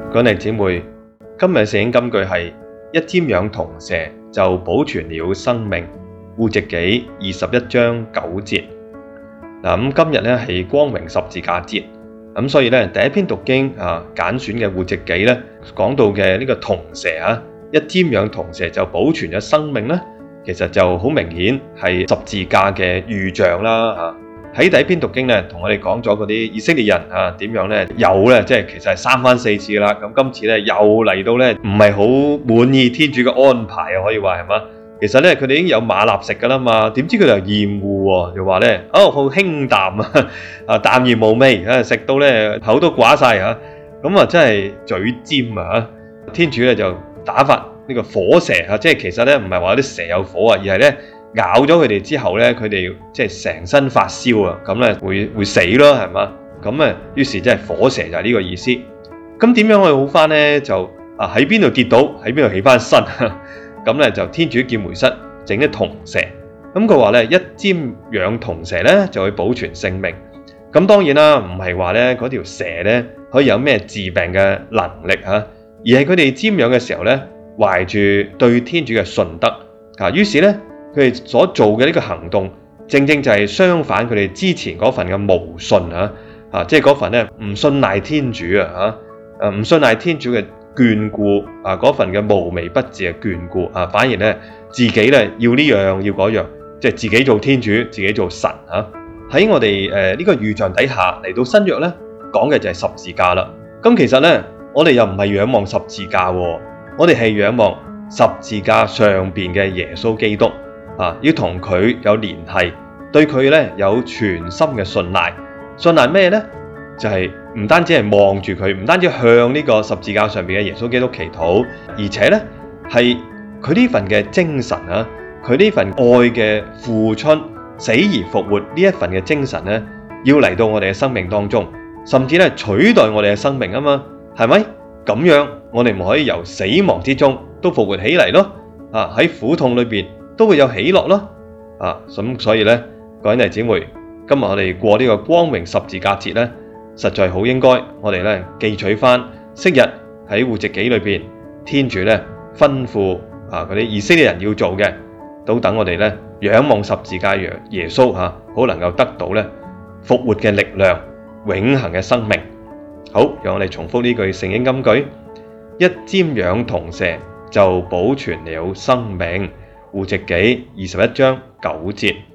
各位弟兄姊妹，今日聖經金句係一瞻仰銅蛇就保存了生命。戶籍紀21章9節。咁今日咧係光榮十字架節，咁所以咧第一篇讀經揀選嘅戶籍紀咧講到嘅呢個銅蛇一瞻仰銅蛇就保存咗生命咧，其實就好明顯係十字架嘅預象啦。喺第一篇讀經咧，同我哋講咗嗰啲以色列人點樣咧有咧，即係其實係三番四次啦。咁今次咧又嚟到咧，唔係好滿意天主嘅安排可以話係嘛？其實咧佢哋已經有馬納食噶啦嘛，點知佢哋又厭惡喎，就話咧好清淡淡而無味食到咧口都寡晒咁真係嘴尖天主咧就打發呢個火蛇即係其實咧唔係話啲蛇有火而係咧咬咗佢哋之後咧，佢哋即係成身發燒咁咧會死咯，係嘛？咁於是即係火蛇就係呢個意思。咁點樣可以好翻咧？就喺邊度跌倒，喺邊度起翻身。咁咧就天主叫梅瑟整啲銅蛇。咁佢話咧一瞻仰銅蛇咧就會保存性命。咁當然啦，唔係話咧嗰條蛇咧可以有咩治病嘅能力而係佢哋瞻仰嘅時候咧，懷住對天主嘅信德於是咧。佢哋所做嘅呢個行動，正正就係相反佢哋之前嗰份嘅無信即係嗰份咧唔信賴天主唔信賴天主嘅眷顧嗰份嘅無微不至嘅眷顧反而咧自己咧要呢樣要嗰樣，即係自己做天主，自己做神喺我哋呢個預象底下嚟到新約咧，講嘅就係十字架啦。咁其實咧，我哋又唔係仰望十字架，我哋係仰望十字架上邊嘅耶穌基督。要同佢有聯繫，對佢咧有全心嘅信賴。信賴咩呢？就係唔單止係望住佢，唔單止向呢個十字架上邊嘅耶穌基督祈禱，而且咧係佢呢份嘅精神佢呢份愛嘅付出、死而復活呢一份嘅精神咧，要嚟到我哋嘅生命當中，甚至咧取代我哋嘅生命啊嘛，係咪？咁樣我哋咪可以由死亡之中都復活起嚟咯。喺苦痛裏邊。都會有喜樂咯，咁所以咧，各位弟兄姊妹，今日我哋過呢個光榮十字架節咧，實在好應該我哋咧記取翻昔日喺戶籍紀裏邊，天主咧吩咐嗰啲以色列人要做嘅，都等我哋咧仰望十字架耶穌好能夠得到咧復活嘅力量、永恆嘅生命。好，讓我哋重複呢句聖經金句：一瞻仰銅蛇就保存了生命。戶籍紀21章9節。